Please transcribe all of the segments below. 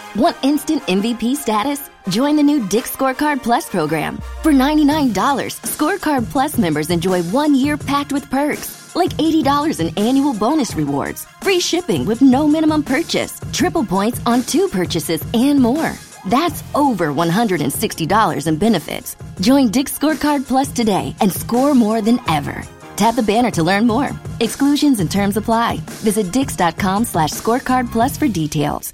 Want instant MVP status? Join the new Dick's Scorecard Plus program. For $99, Scorecard Plus members enjoy 1 year packed with perks, like $80 in annual bonus rewards, free shipping with no minimum purchase, triple points on 2 purchases, and more. That's over $160 in benefits. Join Dick's Scorecard Plus today and score more than ever. Tap the banner to learn more. Exclusions and terms apply. Visit dix.com/scorecard plus for details.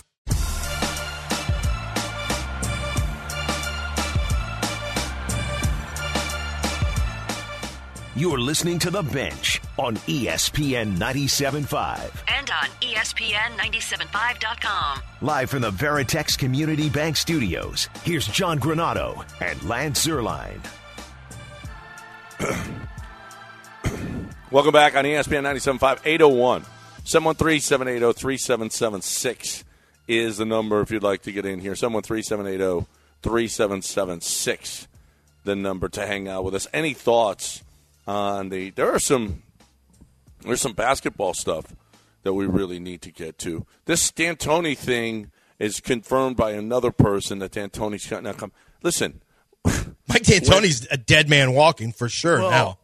You're listening to The Bench on ESPN 97.5. And on ESPN975.com. Live from the Veritex Community Bank Studios, here's John Granado and Lance Zierlein. Welcome back on ESPN 97.5, 801. 713-780-3776 is the number if you'd like to get in here. 713-780-3776, the number to hang out with us. Any thoughts on there's some basketball stuff that we really need to get to. This D'Antoni thing is confirmed by another person that D'Antoni's now come. Listen, Mike D'Antoni's a dead man walking for sure now.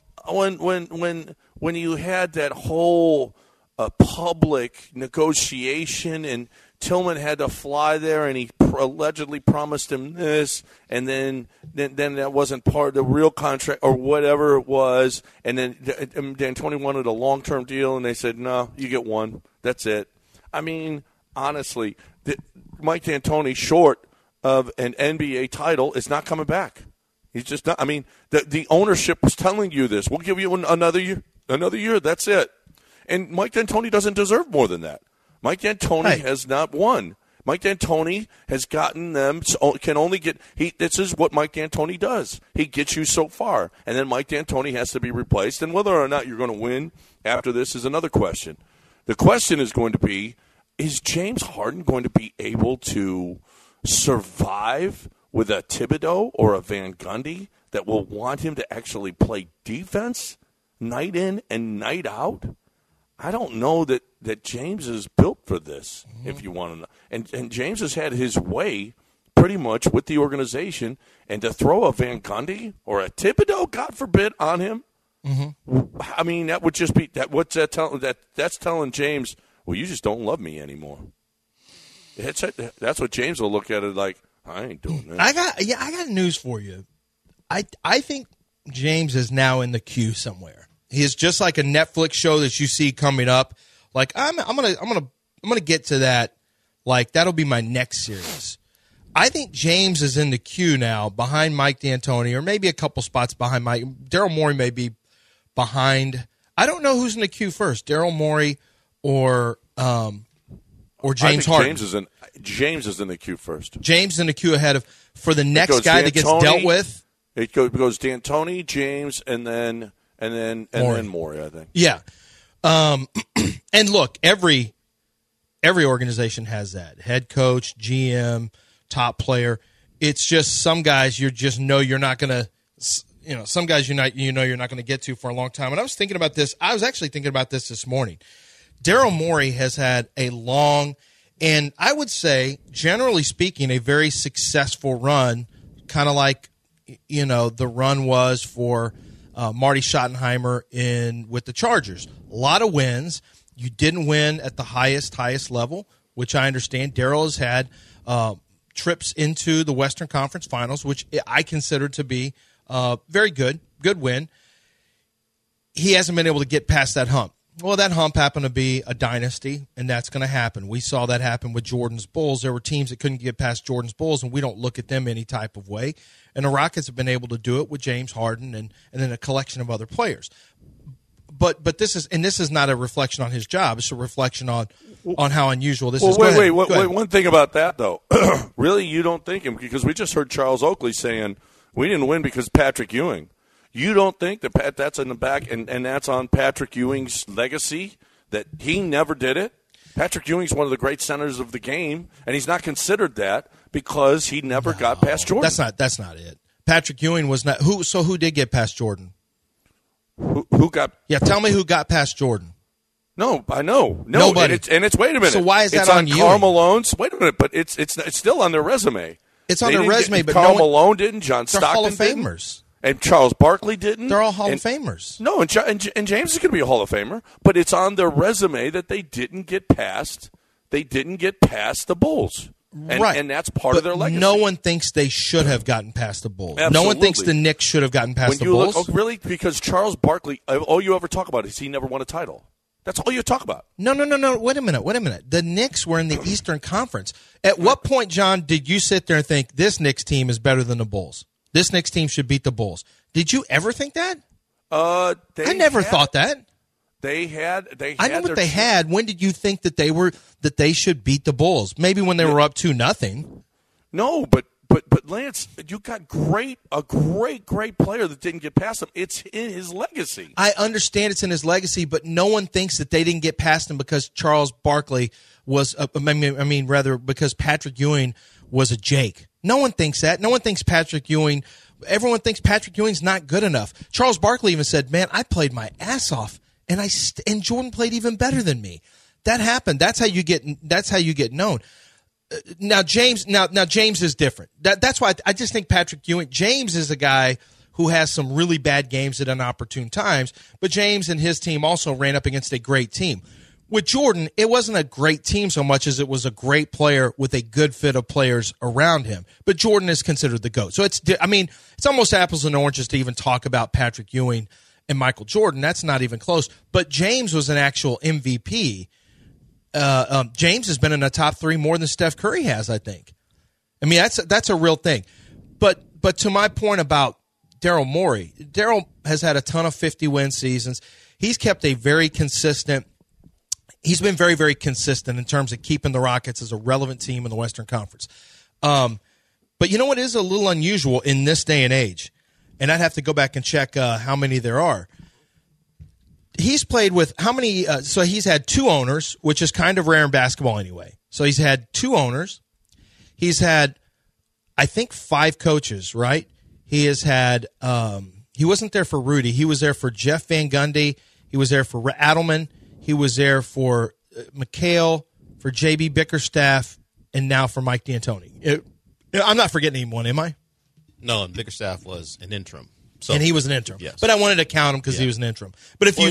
When you had that whole public negotiation and Tillman had to fly there and he allegedly promised him this, and then that wasn't part of the real contract or whatever it was, and then D'Antoni wanted a long-term deal, and they said, no, you get one. That's it. I mean, honestly, Mike D'Antoni, short of an NBA title, is not coming back. He's just not. I mean, the ownership was telling you this. We'll give you another year. Another year, that's it. And Mike D'Antoni doesn't deserve more than that. Mike D'Antoni has not won. Mike D'Antoni has gotten them, can only get, this is what Mike D'Antoni does. He gets you so far, and then Mike D'Antoni has to be replaced, and whether or not you're going to win after this is another question. The question is going to be, is James Harden going to be able to survive with a Thibodeau or a Van Gundy that will want him to actually play defense night in and night out? I don't know that James is built for this, if you want to know. And James has had his way pretty much with the organization, and to throw a Van Gundy or a Thibodeau, God forbid, on him, I mean, that would just be that's telling James, well, you just don't love me anymore. That's what James will look at it like, I ain't doing that. I got news for you. I think James is now in the queue somewhere. He is just like a Netflix show that you see coming up. Like I'm gonna get to that. Like that'll be my next series. I think James is in the queue now behind Mike D'Antoni, or maybe a couple spots behind Mike. Daryl Morey may be behind. I don't know who's in the queue first, Daryl Morey or James Harden. James is in the queue first. James in the queue ahead of for the next guy that gets dealt with. It goes D'Antoni, James, and then Morey, I think. Yeah. And look, every organization has that. Head coach, GM, top player. It's just some guys you're not going to, some guys you're not going to get to for a long time. And I was thinking about this. I was actually thinking about this morning. Daryl Morey has had a long, and I would say, generally speaking, a very successful run, kind of like, the run was for Marty Schottenheimer with the Chargers. A lot of wins. You didn't win at the highest level, which I understand. Daryl has had trips into the Western Conference Finals, which I consider to be very good win. He hasn't been able to get past that hump. Well, that hump happened to be a dynasty, and that's going to happen. We saw that happen with Jordan's Bulls. There were teams that couldn't get past Jordan's Bulls, and we don't look at them any type of way. And the Rockets have been able to do it with James Harden and then a collection of other players. But this is not a reflection on his job. It's a reflection on how unusual this is. Wait. One thing about that, though. Really, you don't think him, because we just heard Charles Oakley saying we didn't win because Patrick Ewing. You don't think that that's in the back and that's on Patrick Ewing's legacy, that he never did it? Patrick Ewing's one of the great centers of the game, and he's not considered that because he never got past Jordan. That's not it. Patrick Ewing was not who. So who did get past Jordan? Who got? Yeah, tell me who got past Jordan. No, I know. No, Nobody. And it's wait a minute. So why is that it's on Karl Ewing? Malone's? Wait a minute, but it's still on their resume. It's on their resume, but Karl no one, Malone didn't. John they're Stockton Hall of didn't. Famers. And Charles Barkley didn't. They're all Hall of Famers. No, and James is going to be a Hall of Famer, but it's on their resume that they didn't get past. They didn't get past the Bulls, and that's part of their legacy. No one thinks they should have gotten past the Bulls. Absolutely. No one thinks the Knicks should have gotten past the Bulls. Look, really, because Charles Barkley, all you ever talk about is he never won a title. That's all you talk about. No. Wait a minute. The Knicks were in the Eastern Conference. At what point, John, did you sit there and think this Knicks team is better than the Bulls? This Knicks team should beat the Bulls. Did you ever think that? I never thought that. They had. I know what they had. When did you think that they should beat the Bulls? Maybe when they were up 2-0. No, but Lance, you got a great player that didn't get past him. It's in his legacy. I understand it's in his legacy, but no one thinks that they didn't get past him because Charles Barkley was. Because Patrick Ewing was a Jake. No one thinks that. No one thinks Patrick Ewing. Everyone thinks Patrick Ewing's not good enough. Charles Barkley even said, "Man, I played my ass off, and and Jordan played even better than me." That happened. That's how you get known. Now James is different. That's why I just think Patrick Ewing. James is a guy who has some really bad games at inopportune times, but James and his team also ran up against a great team. With Jordan, it wasn't a great team so much as it was a great player with a good fit of players around him. But Jordan is considered the GOAT. So it's almost apples and oranges to even talk about Patrick Ewing and Michael Jordan. That's not even close. But James was an actual MVP. James has been in the top 3 more than Steph Curry has, I think. I mean, that's a real thing. But to my point about Daryl Morey, Daryl has had a ton of 50-win seasons. He's kept a very consistent. He's been very, very consistent in terms of keeping the Rockets as a relevant team in the Western Conference. But you know what is a little unusual in this day and age? And I'd have to go back and check how many there are. He's played with how many? So he's had 2 owners, which is kind of rare in basketball anyway. So he's had 2 owners. He's had, I think, 5 coaches, right? He has had, he wasn't there for Rudy. He was there for Jeff Van Gundy. He was there for Adelman. He was there for McHale, for J.B. Bickerstaff, and now for Mike D'Antoni. I'm not forgetting anyone, am I? No, and Bickerstaff was an interim. So, and he was an interim. Yes. But I wanted to count him because he was an interim. But if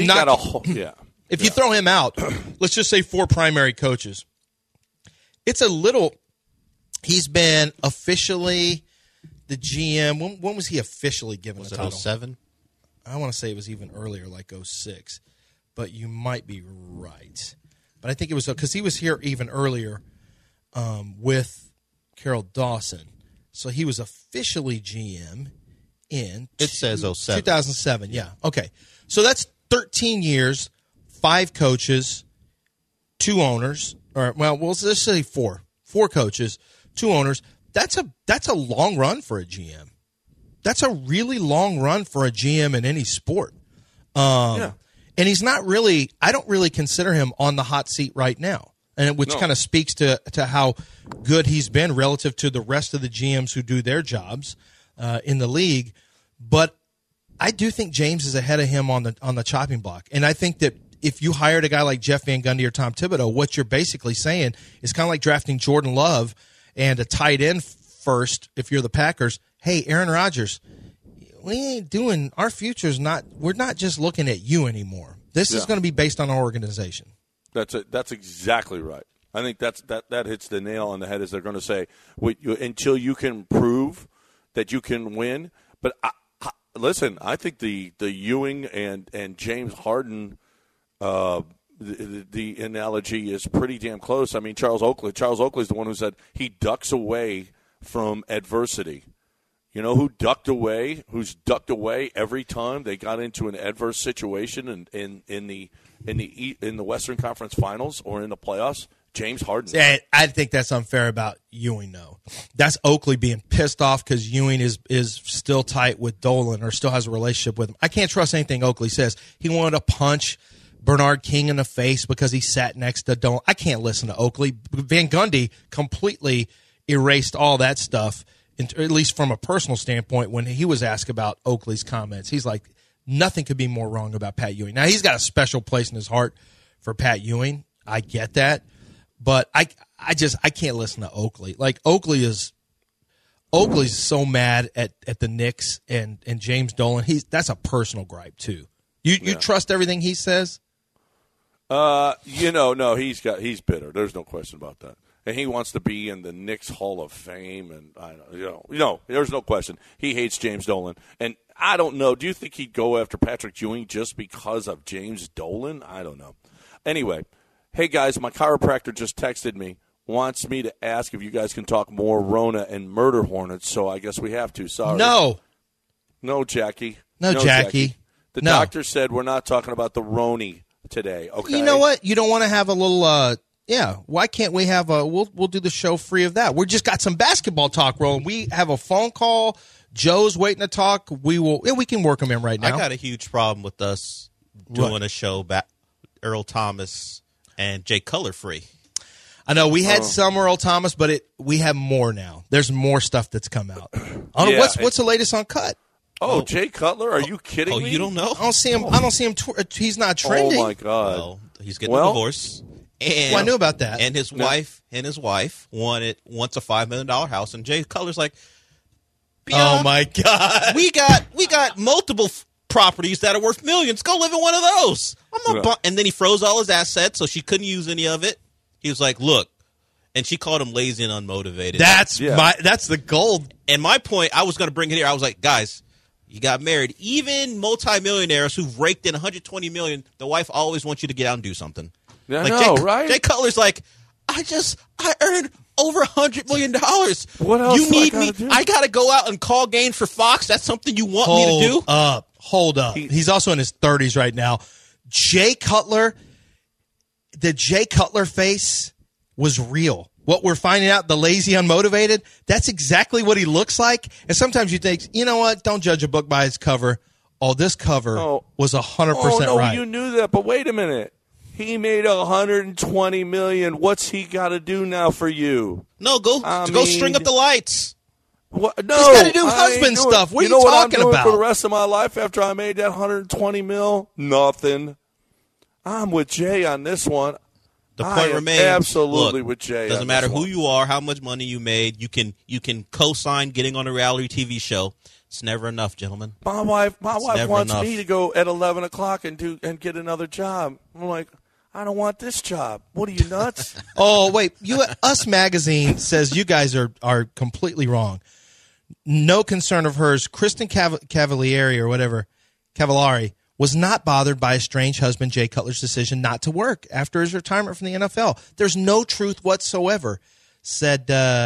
if you throw him out, let's just say 4 primary coaches, it's a little – he's been officially the GM. When was he officially given the title? Was it 07? I want to say it was even earlier, like 06. But you might be right. But I think it was because he was here even earlier with Carol Dawson. So he was officially GM in it says 07. 2007, yeah. Okay. So that's 13 years, 5 coaches, 2 owners. Or let's say 4. 4 coaches, 2 owners. That's a long run for a GM. That's a really long run for a GM in any sport. Yeah. And he's not really – I don't really consider him on the hot seat right now, which kind of speaks to how good he's been relative to the rest of the GMs who do their jobs in the league. But I do think James is ahead of him on the chopping block. And I think that if you hired a guy like Jeff Van Gundy or Tom Thibodeau, what you're basically saying is kind of like drafting Jordan Love and a tight end first if you're the Packers. Hey, Aaron Rodgers – we ain't doing our future's not. We're not just looking at you anymore. This is going to be based on our organization. That's it. That's exactly right. I think that hits the nail on the head. As they're going to say, until you can prove that you can win. But listen, I think the Ewing and James Harden the analogy is pretty damn close. I mean, Charles Oakley is the one who said he ducks away from adversity. You know who's ducked away every time they got into an adverse situation in the Western Conference Finals or in the playoffs? James Harden. Yeah, I think that's unfair about Ewing, though. That's Oakley being pissed off because Ewing is still tight with Dolan or still has a relationship with him. I can't trust anything Oakley says. He wanted to punch Bernard King in the face because he sat next to Dolan. I can't listen to Oakley. Van Gundy completely erased all that stuff, at least from a personal standpoint, when he was asked about Oakley's comments. He's like, nothing could be more wrong about Pat Ewing. Now, he's got a special place in his heart for Pat Ewing. I get that, but I can't listen to Oakley. Like Oakley's so mad at the Knicks and James Dolan. That's a personal gripe too. You trust everything he says? No, he's bitter. There's no question about that. And he wants to be in the Knicks Hall of Fame, and there's no question. He hates James Dolan, and I don't know. Do you think he'd go after Patrick Ewing just because of James Dolan? I don't know. Anyway, hey guys, my chiropractor just texted me. Wants me to ask if you guys can talk more Rona and murder hornets. So I guess we have to. Sorry. No, Jackie. No, Jackie. The doctor said we're not talking about the Roni today. Okay. You know what? You don't want to have a little. Why can't we have a? We'll do the show free of that. We just got some basketball talk rolling. We have a phone call. Joe's waiting to talk. We will. We can work them in right now. I got a huge problem with us doing a show back. Earl Thomas and Jay Cutler free. I know we had some Earl Thomas, but we have more now. There's more stuff that's come out. What's the latest on Cut? Jay Cutler? Are you kidding me? You don't know? I don't see him. He's not trending. Oh my God! Well, he's getting a divorce. And I knew about that. And his wife wants a $5 million house, and Jay Cutler's like, oh my God, we got multiple properties that are worth millions. Go live in one of those. And then he froze all his assets, so she couldn't use any of it. He was like, look, and she called him lazy and unmotivated. That's the gold. And my point, I was going to bring it here. I was like, guys, you got married. Even multimillionaires who've raked in $120 million, the wife always wants you to get out and do something. Yeah, like I know, right? Jay Cutler's like, I earned over $100 million. What else you need me? do? I got to go out and call games for Fox. That's something you want me to do? Hold up. He's also in his 30s right now. Jay Cutler, the Jay Cutler face was real. What we're finding out, the lazy, unmotivated, that's exactly what he looks like. And sometimes you think, you know what? Don't judge a book by its cover. Oh, this cover was 100% right. You knew that, but wait a minute. He made $120 million. What's he got to do now for you? No, go string up the lights. What? No, he's got to do husband stuff. What are you talking what I'm doing about? For the rest of my life after I made that $120 million? Nothing. I'm with Jay on this one. The point remains, absolutely with Jay. Doesn't matter who you are, how much money you made. You can co-sign getting on a reality TV show. It's never enough, gentlemen. My wife wants me to go at 11 o'clock and get another job. I'm like, I don't want this job. What are you, nuts? Oh, wait. Us Magazine says you guys are completely wrong. No concern of hers. Kristen Cavallari was not bothered by a strange husband Jay Cutler's decision not to work after his retirement from the NFL. There's no truth whatsoever. Said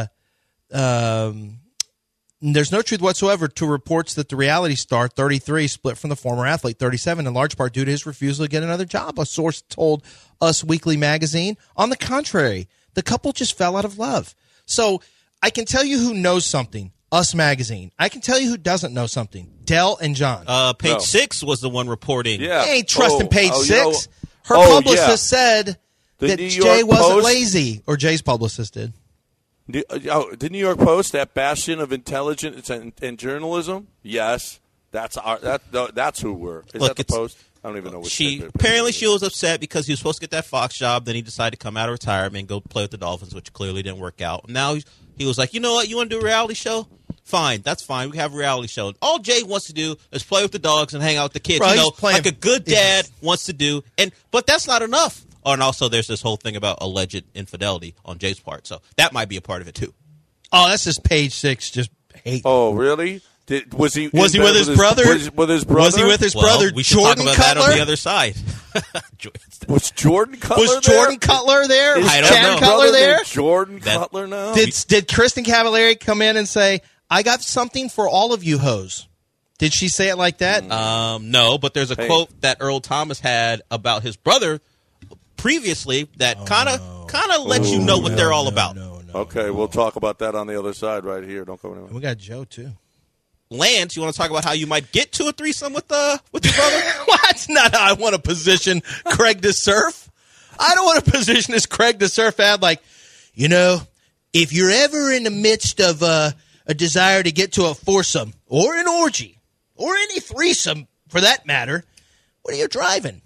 there's no truth whatsoever to reports that the reality star, 33, split from the former athlete, 37, in large part due to his refusal to get another job, a source told Us Weekly magazine. On the contrary, the couple just fell out of love. So I can tell you who knows something. Us Magazine. I can tell you who doesn't know something. Dell and John. Page 6 was the one reporting. Yeah. I ain't trusting Page 6. Her publicist said that Jay wasn't lazy, or Jay's publicist did. The New York Post, that bastion of intelligence and journalism. Yes, that's who we're. Is that the Post? I don't even know what apparently she was upset because he was supposed to get that Fox job. Then he decided to come out of retirement and go play with the Dolphins, which clearly didn't work out. Now he was like, you know what? You want to do a reality show? Fine, that's fine. We have a reality show. All Jay wants to do is play with the dogs and hang out with the kids. Right, like a good dad wants to do. But that's not enough. Oh, and also there's this whole thing about alleged infidelity on Jay's part. So that might be a part of it, too. Oh, that's just Page 6 just hate. Oh, really? Was he with his brother? With his brother? Was he with his brother, we should Jordan talk about Cutler? that on the other side. Was Jordan Cutler Was Jordan Cutler there? Was I don't Chad know. Cutler there? Jordan Cutler now? Did Kristen Cavallari come in and say, I got something for all of you hoes? Did she say it like that? No, but there's a quote that Earl Thomas had about his brother previously that kind of lets you know what they're all about. Okay, we'll talk about that on the other side right here. Don't go anywhere. We got Joe, too. Lance, you want to talk about how you might get to a threesome with your brother? Well, that's not how I want to position Craig DeSurf. I don't want to position this Craig DeSurf ad like, if you're ever in the midst of a desire to get to a foursome or an orgy or any threesome for that matter, what are you driving?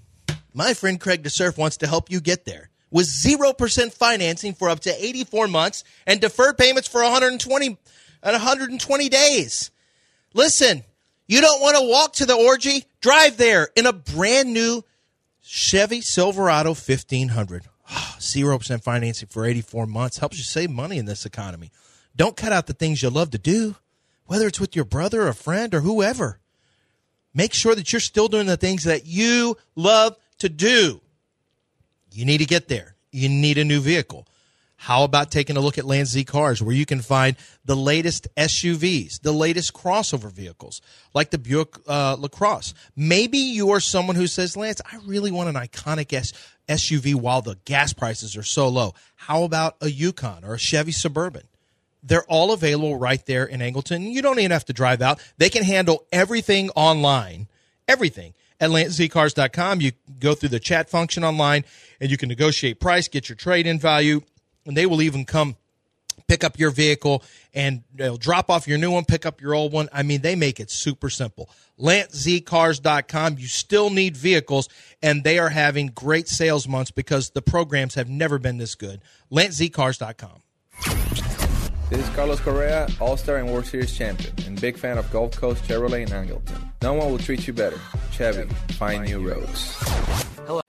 My friend Craig DeSurf wants to help you get there with 0% financing for up to 84 months and deferred payments for 120 days. Listen, you don't want to walk to the orgy? Drive there in a brand new Chevy Silverado 1500. 0% financing for 84 months helps you save money in this economy. Don't cut out the things you love to do, whether it's with your brother, a friend, or whoever. Make sure that you're still doing the things that you love to do. You need to get there. You need a new vehicle. How about taking a look at Land Z Cars, where you can find the latest SUVs, the latest crossover vehicles, like the Buick LaCrosse. Maybe you are someone who says, Lance, I really want an iconic SUV while the gas prices are so low. How about a Yukon or a Chevy Suburban? They're all available right there in Angleton. You don't even have to drive out. They can handle everything online, everything. At LanceZCars.com, you go through the chat function online, and you can negotiate price, get your trade-in value, and they will even come pick up your vehicle, and they'll drop off your new one, pick up your old one. I mean, they make it super simple. LanceZCars.com, you still need vehicles, and they are having great sales months because the programs have never been this good. LanceZCars.com. This is Carlos Correa, All-Star and World Series champion, and big fan of Gulf Coast Chevrolet in Angleton. No one will treat you better. Chevy, find new roads. Hello.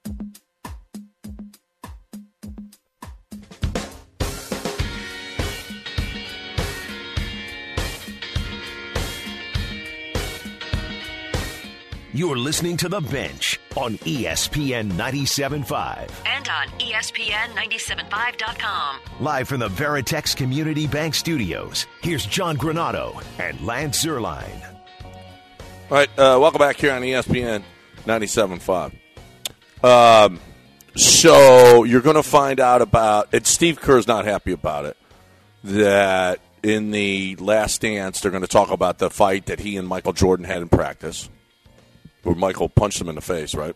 You're listening to The Bench on ESPN 97.5. And on ESPN975.com. Live from the Veritex Community Bank Studios, here's John Granado and Lance Zierlein. All right, welcome back here on ESPN 97.5. So you're going to find out about, and Steve Kerr's not happy about it, that in the Last Dance they're going to talk about the fight that he and Michael Jordan had in practice, where Michael punched him in the face, right?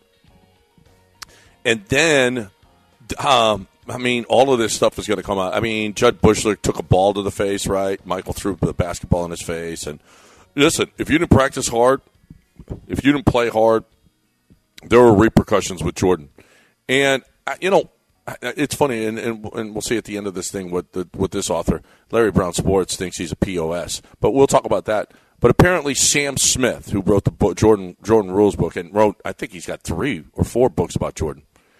And then, I mean, all of this stuff is going to come out. I mean, Judd Bushler took a ball to the face, right? Michael threw the basketball in his face. And listen, if you didn't practice hard, if you didn't play hard, there were repercussions with Jordan. And, you know, it's funny, and we'll see at the end of this thing with this author. Larry Brown Sports thinks he's a POS. But we'll talk about that. But apparently Sam Smith, who wrote the book, Jordan Rules book, and wrote, I think he's got 3 or 4 books about Jordan.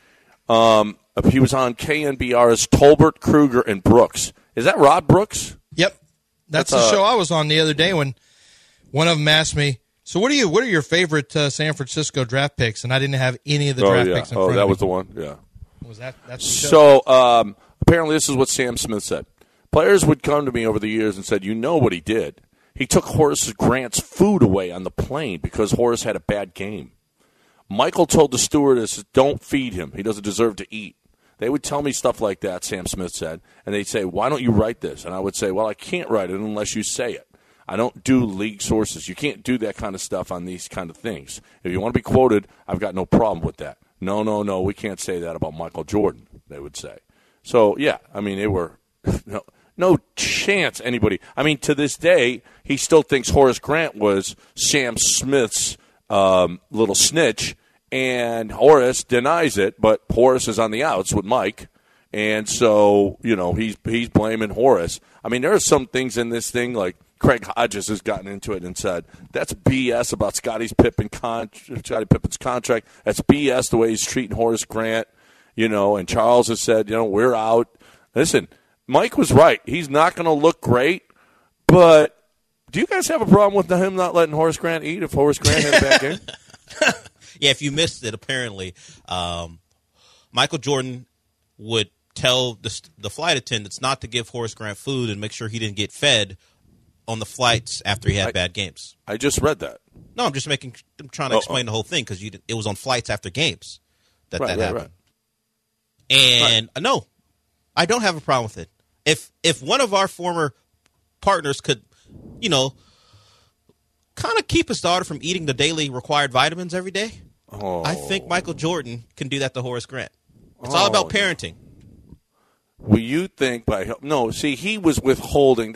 He was on KNBR's Tolbert, Kruger, and Brooks. Is that Rod Brooks? Yep. That's the show I was on the other day when one of them asked me, so what are your favorite San Francisco draft picks? And I didn't have any of the draft picks in front of me. Oh, that was the one? Yeah. Was that's the show? So apparently this is what Sam Smith said. Players would come to me over the years and said, you know what he did. He took Horace Grant's food away on the plane because Horace had a bad game. Michael told the stewardess, don't feed him. He doesn't deserve to eat. They would tell me stuff like that, Sam Smith said, and they'd say, why don't you write this? And I would say, well, I can't write it unless you say it. I don't do league sources. You can't do that kind of stuff on these kind of things. If you want to be quoted, I've got no problem with that. No, we can't say that about Michael Jordan, they would say. So, yeah, I mean, they were no chance anybody. I mean, to this day, he still thinks Horace Grant was Sam Smith's little snitch, and Horace denies it, but Horace is on the outs with Mike, and so, you know, he's blaming Horace. I mean, there are some things in this thing, like Craig Hodges has gotten into it and said, that's BS about Scottie Pippen's contract. That's BS the way he's treating Horace Grant, you know, and Charles has said, you know, we're out. Listen, Mike was right. He's not going to look great, but do you guys have a problem with him not letting Horace Grant eat if Horace Grant had a bad game? Yeah, if you missed it, apparently, Michael Jordan would tell the flight attendants not to give Horace Grant food and make sure he didn't get fed on the flights after he had bad games. I just read that. No, I'm trying to explain the whole thing because it was on flights after games that happened. Right. And no, I don't have a problem with it. If one of our former partners could, you know, kind of keep his daughter from eating the daily required vitamins every day, I think Michael Jordan can do that to Horace Grant. It's all about parenting. Well, you think he was withholding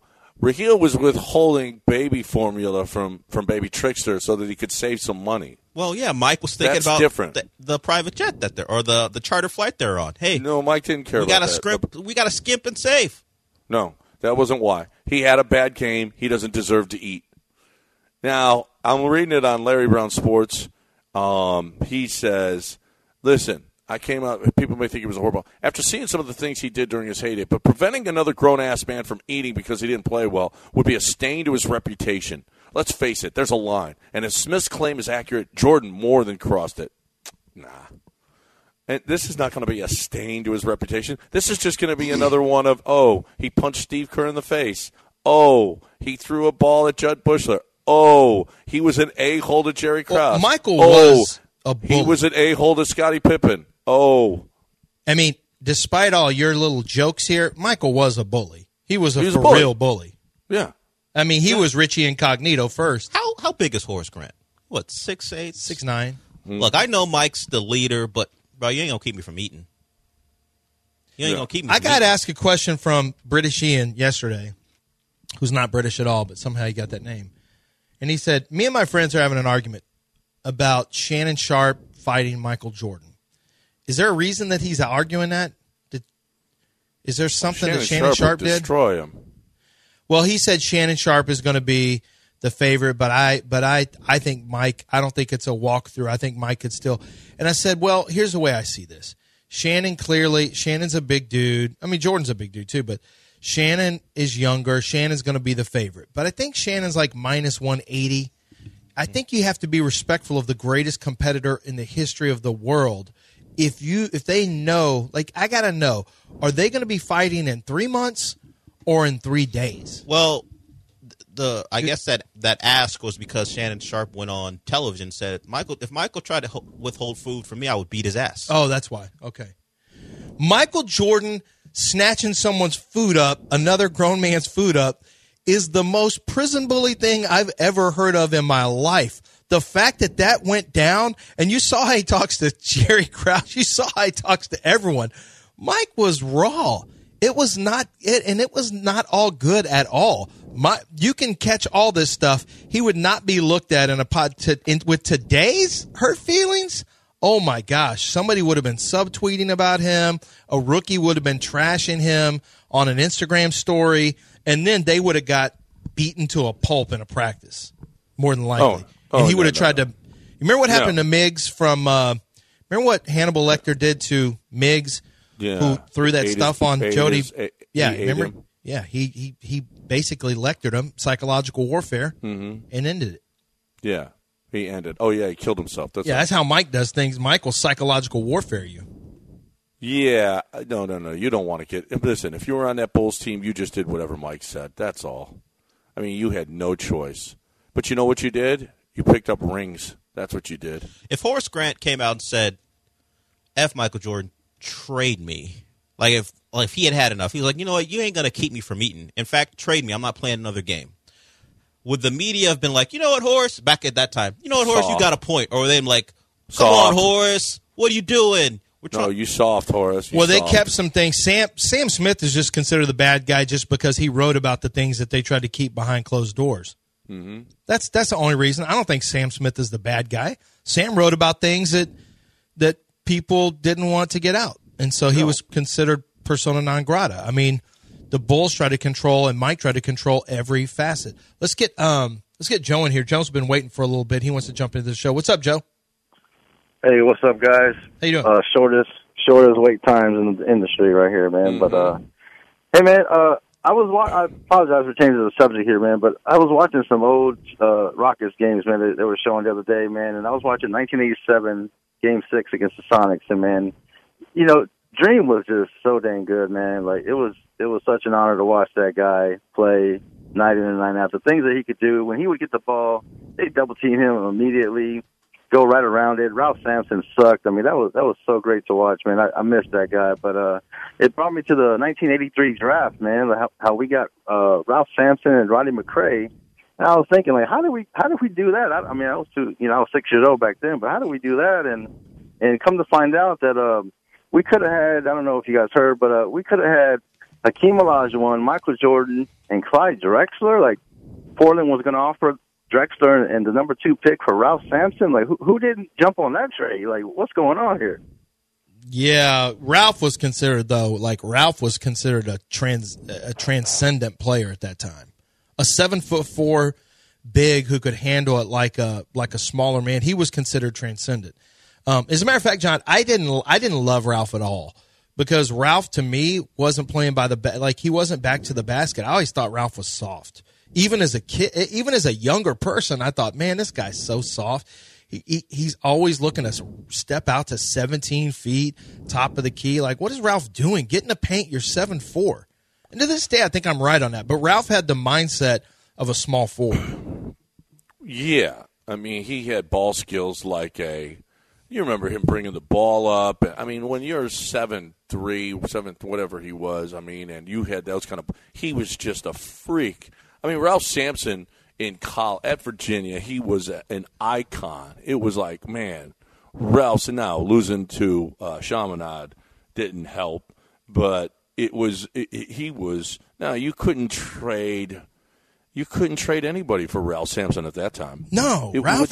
Raheel was withholding baby formula from Baby Trickster so that he could save some money. Well, yeah, Mike was thinking That's about different. the private jet that they're, or the charter flight they're on. Hey, No, Mike didn't care we about got that. we got to skimp and save. No, that wasn't why. He had a bad game. He doesn't deserve to eat. Now, I'm reading it on Larry Brown Sports. He says, listen, I came out, people may think he was horrible. After seeing some of the things he did during his heyday, but preventing another grown-ass man from eating because he didn't play well would be a stain to his reputation. Let's face it, there's a line. And if Smith's claim is accurate, Jordan more than crossed it. Nah. And this is not going to be a stain to his reputation. This is just going to be another one of, oh, he punched Steve Kerr in the face. Oh, he threw a ball at Judd Bushler. Oh, he was an a-hole to Jerry Krause. Well, Michael was a bully. He was an a-hole to Scottie Pippen. Oh. I mean, despite all your little jokes here, Michael was a bully. He was a real bully. Yeah. I mean, he was Richie Incognito first. How big is Horace Grant? What, 6'8"? 6'9". Look, I know Mike's the leader, but, bro, you ain't going to keep me from eating. You ain't going to keep me I from got eating. asked a question from British Ian yesterday, who's not British at all, but somehow he got that name. And he said, me and my friends are having an argument about Shannon Sharpe fighting Michael Jordan. Is there a reason that he's arguing that? Is there something that Shannon Sharpe did? Destroy him. Well, he said Shannon Sharpe is going to be the favorite, but I think Mike, I don't think it's a walkthrough. I think Mike could still. And I said, well, here's the way I see this. Shannon's a big dude. I mean, Jordan's a big dude too, but Shannon is younger. Shannon's going to be the favorite. But I think Shannon's like minus 180. I think you have to be respectful of the greatest competitor in the history of the world. If they know, like, I got to know, are they going to be fighting in 3 months or in 3 days? Well, I guess that ask was because Shannon Sharpe went on television and said, if Michael tried to withhold food from me, I would beat his ass. Oh, that's why. Okay. Michael Jordan snatching someone's food up, another grown man's food up, is the most prison bully thing I've ever heard of in my life. The fact that went down, and you saw how he talks to Jerry Krause, you saw how he talks to everyone. Mike was raw. It was not it, and it was not all good at all. You can catch all this stuff. He would not be looked at in a pod with today's hurt feelings. Oh my gosh! Somebody would have been subtweeting about him. A rookie would have been trashing him on an Instagram story, and then they would have got beaten to a pulp in a practice, more than likely. And he would have tried to. You remember what happened to Miggs from? Remember what Hannibal Lecter did to Miggs? Yeah. Who threw that stuff on Jody? Yeah, remember? him. Yeah, he basically lectured him, psychological warfare, and ended it. Yeah, he ended. Oh yeah, he killed himself. That's how Mike does things. Mike will psychological warfare you. Yeah, no. You don't want to get. Listen, if you were on that Bulls team, you just did whatever Mike said. That's all. I mean, you had no choice. But you know what you did? You picked up rings. That's what you did. If Horace Grant came out and said, F Michael Jordan, trade me. Like if he had enough, he was like, you know what, you ain't going to keep me from eating. In fact, trade me. I'm not playing another game. Would the media have been like, you know what, Horace? Back at that time, you know what, Horace, Soft. you got a point. Or were they like, come Soft. on, Horace, what are you doing? No, you soft, Horace. You They soft. kept some things. Sam Smith is just considered the bad guy just because he wrote about the things that they tried to keep behind closed doors. Mm-hmm. That's the only reason. I don't think Sam Smith is the bad guy. Sam wrote about things that people didn't want to get out, and so he was considered persona non grata. I mean, the Bulls tried to control, and Mike tried to control every facet. Let's get Joe in here. Joe's been waiting for a little bit. He wants to jump into the show. What's up, Joe? Hey, what's up, guys? How you doing? Shortest wait times in the industry right here, man. Mm-hmm. But hey, man, I apologize for changing the subject here, man. But I was watching some old Rockets games, man. They were showing the other day, man, and I was watching 1987 Game 6 against the Sonics, and man, you know, Dream was just so dang good, man. Like it was such an honor to watch that guy play night in and night out. The things that he could do when he would get the ball, they double team him immediately. Go right around it. Ralph Sampson sucked. I mean, that was so great to watch, man. I missed that guy, but it brought me to the 1983 draft, man. How we got Ralph Sampson and Rodney McCray. And I was thinking, like, how did we do that? I mean, I was 6 years old back then, but how did we do that? And come to find out that we could have had, I don't know if you guys heard, but we could have had Hakeem Olajuwon, Michael Jordan, and Clyde Drexler. Like Portland was going to offer Drexler and the number 2 pick for Ralph Sampson? Like, who didn't jump on that trade? Like, what's going on here? Yeah, Ralph was considered a transcendent player at that time. A 7'4" big who could handle it like a smaller man. He was considered transcendent. As a matter of fact, John, I didn't love Ralph at all because Ralph to me wasn't playing by he wasn't back to the basket. I always thought Ralph was soft. Even as a kid, even as a younger person, I thought, man, this guy's so soft. He's always looking to step out to 17 feet, top of the key. Like, what is Ralph doing? Get in the paint. You're 7'4". And to this day, I think I'm right on that. But Ralph had the mindset of a small forward. Yeah. I mean, he had ball skills you remember him bringing the ball up. I mean, when you're 7'3", whatever he was, I mean, and you had those kind of – he was just a freak. I mean, Ralph Sampson – at Virginia, he was an icon. It was like, man, Ralph's now losing to Chaminade didn't help, but he was. Now you couldn't trade anybody for Ralph Sampson at that time. No, Ralph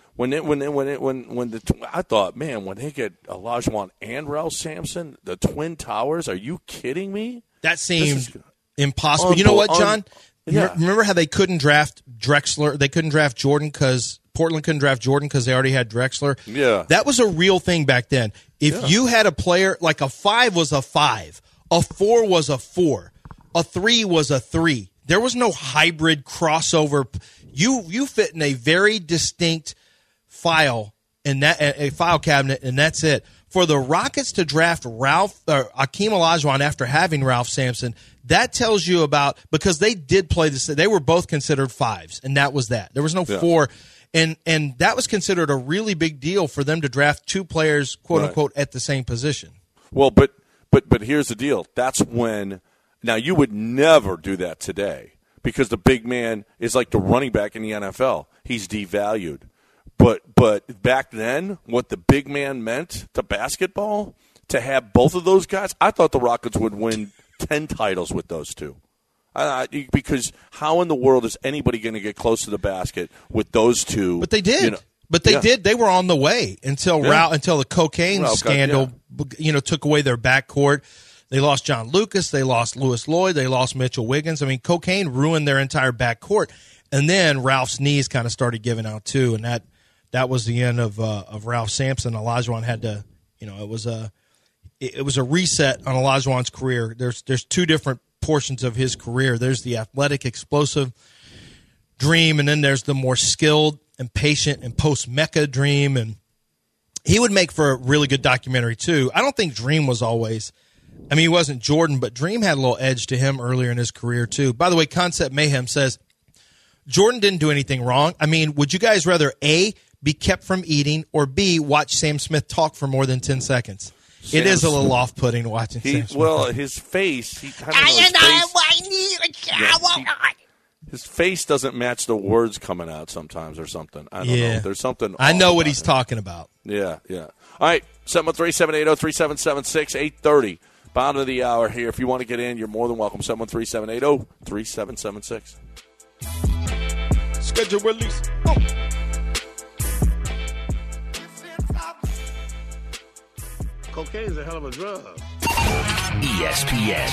I thought, man, when they get Olajuwon and Ralph Sampson, the Twin Towers, are you kidding me? That seemed impossible. You know what, John? Yeah. Remember how they couldn't draft Drexler? They couldn't draft Jordan because Portland couldn't draft Jordan because they already had Drexler. Yeah. That was a real thing back then. If you had a player, like a 5 was a 5, a 4 was a 4, a 3 was a 3. There was no hybrid crossover. You fit in a very distinct file in that a file cabinet, and that's it. For the Rockets to draft Akeem Olajuwon after having Ralph Sampson, that tells you about, because they did play this. They were both considered 5s, and that was that. There was no 4, and that was considered a really big deal for them to draft 2 players, quote unquote, at the same position. Well, but here's the deal. That's when. Now you would never do that today because the big man is like the running back in the NFL. He's devalued. But back then, what the big man meant to basketball, to have both of those guys, I thought the Rockets would win 10 titles with those two. Because how in the world is anybody going to get close to the basket with those two? But they did. Did. They were on the way until the cocaine scandal, took away their backcourt. They lost John Lucas. They lost Louis Lloyd. They lost Mitchell Wiggins. I mean, cocaine ruined their entire backcourt. And then Ralph's knees kind of started giving out too, and that was the end of Ralph Sampson. Olajuwon had to, it was a reset on Olajuwon's career. There's 2 different portions of his career. There's the athletic, explosive dream, and then there's the more skilled and patient and post-Mecca dream. And he would make for a really good documentary too. I don't think Dream was always. I mean, he wasn't Jordan, but Dream had a little edge to him earlier in his career too. By the way, Concept Mayhem says Jordan didn't do anything wrong. I mean, would you guys rather A, be kept from eating, or B, watch Sam Smith talk for more than 10 seconds? It is a little off-putting watching Sam Smith. Well, his face, his face doesn't match the words coming out sometimes or something. I don't know. There's something I know what he's talking about. Yeah. All right, 713-780-3776, 8:30. Bottom of the hour here. If you want to get in, you're more than welcome. 713-780-3776. Schedule release. Cocaine is a hell of a drug. ESPN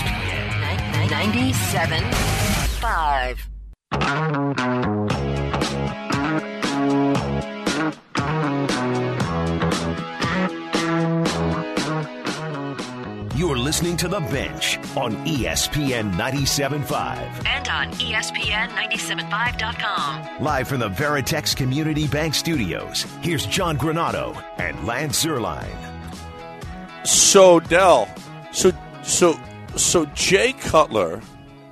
97.5. You're listening to The Bench on ESPN 97.5. And on ESPN975.com. Live from the Veritex Community Bank Studios, here's John Granato and Lance Zierlein. So, Del, so Jay Cutler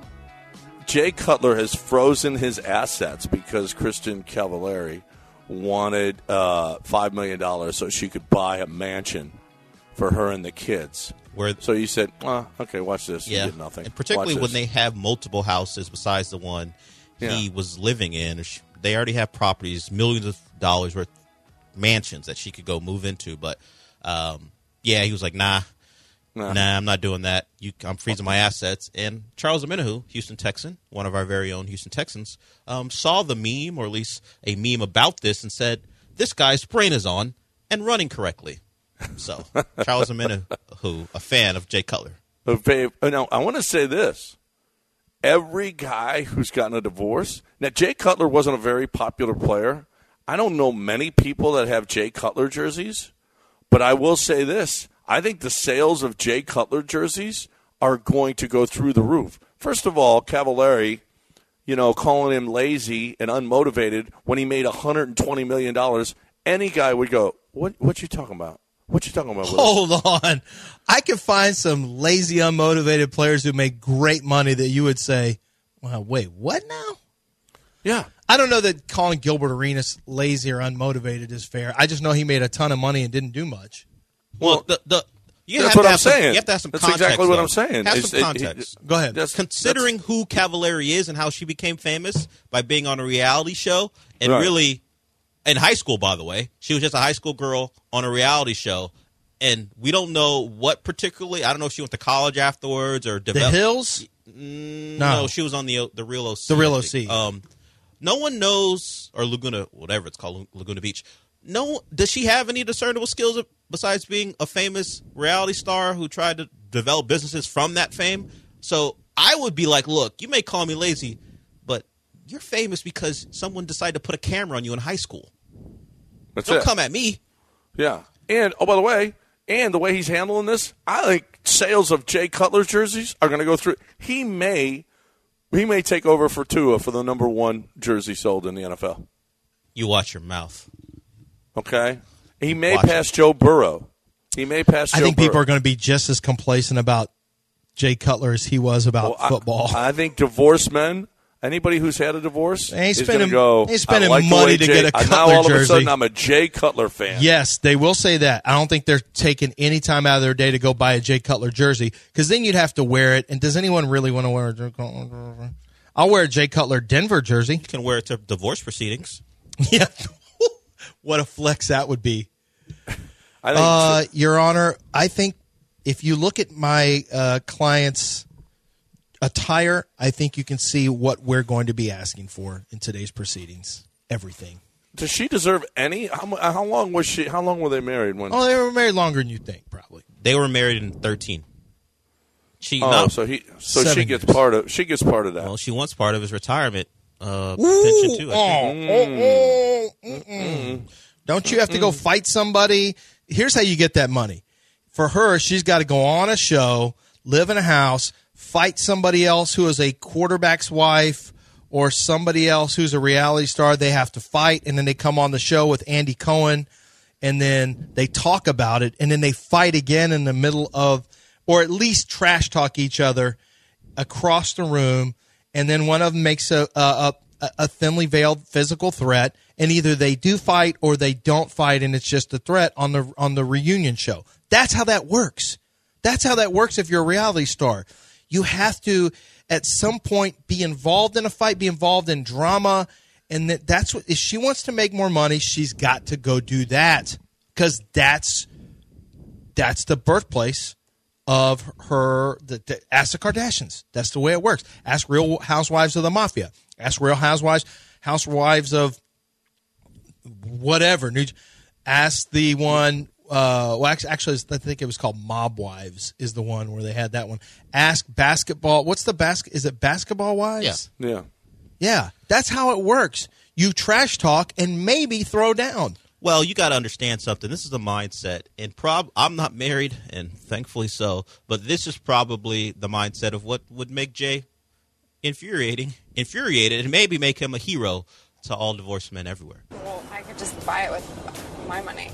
has frozen his assets because Kristen Cavallari wanted $5 million so she could buy a mansion for her and the kids. So you said, okay, watch this. Yeah. You get nothing. And particularly when they have multiple houses besides the one he was living in. They already have properties, millions of dollars worth mansions that she could go move into. But, he was like, nah, Nah, I'm not doing that. I'm freezing my assets. And Charles Omenihu, Houston Texan, one of our very own Houston Texans, saw the meme, or at least a meme about this, and said, this guy's brain is on and running correctly. So, Charles Omenihu, a fan of Jay Cutler. Now, I want to say this. Every guy who's gotten a divorce. Now, Jay Cutler wasn't a very popular player. I don't know many people that have Jay Cutler jerseys, but I will say this. I think the sales of Jay Cutler jerseys are going to go through the roof. First of all, Cavallari, calling him lazy and unmotivated when he made $120 million, any guy would go, what you talking about? What you talking about? Hold on. I can find some lazy, unmotivated players who make great money that you would say, well, wait, what now? Yeah. I don't know that calling Gilbert Arenas lazy or unmotivated is fair. I just know he made a ton of money and didn't do much. Well, that's what I'm saying. You have to have some that's context. That's exactly what though. I'm saying. Have some context. Go ahead. Considering who Cavallari is and how she became famous by being on a reality show, and really, in high school, by the way, she was just a high school girl on a reality show, and we don't know what particularly. I don't know if she went to college afterwards or developed. The Hills? No, she was on the Real OC. The Real OC. No one knows, or Laguna, whatever it's called, Laguna Beach. No, does she have any discernible skills besides being a famous reality star who tried to develop businesses from that fame? So I would be like, look, you may call me lazy, but you're famous because someone decided to put a camera on you in high school. Don't come at me. Yeah. And, by the way, the way he's handling this, I think sales of Jay Cutler jerseys are going to go through. He may take over for Tua for the number one jersey sold in the NFL. You watch your mouth. Okay? He may pass Joe Burrow. I think people are going to be just as complacent about Jay Cutler as he was about football. I think divorced men, anybody who's had a divorce, is going to go, he's spending money to get a Cutler now all jersey. Of a sudden, I'm a Jay Cutler fan. Yes, they will say that. I don't think they're taking any time out of their day to go buy a Jay Cutler jersey, because then you'd have to wear it. And does anyone really want to wear a Jay Cutler? I'll wear a Jay Cutler Denver jersey. You can wear it to divorce proceedings. Yeah. What a flex that would be. Your Honor, I think if you look at my client's attire, I think you can see what we're going to be asking for in today's proceedings. Everything. Does she deserve any? How long was she? How long were they married? They were married longer than you think, probably. They were married in 13. So she gets part of that. Well, she wants part of his retirement pension too. I think. Don't you have to go fight somebody? Here's how you get that money. For her, she's got to go on a show, live in a house, fight somebody else who is a quarterback's wife or somebody else who's a reality star. They have to fight, and then they come on the show with Andy Cohen, and then they talk about it, and then they fight again in the middle of, or at least trash talk each other across the room, and then one of them makes a thinly veiled physical threat, and either they do fight or they don't fight, and it's just a threat on the reunion show. That's how that works. That's how that works if you're a reality star. You have to, at some point, be involved in a fight, be involved in drama, and that's what. If she wants to make more money, she's got to go do that, because that's the birthplace of her. Ask the Kardashians. That's the way it works. Ask Real Housewives of the Mafia. Ask Real Housewives of whatever. Ask the one. Actually, I think it was called Mob Wives is the one where they had that one. Ask Basketball. What's the basket? Is it Basketball Wives? Yeah. That's how it works. You trash talk and maybe throw down. Well, you got to understand something. This is a mindset, and I'm not married, and thankfully so. But this is probably the mindset of what would make Jay infuriated, and maybe make him a hero to all divorced men everywhere. Well, I could just buy it with my money.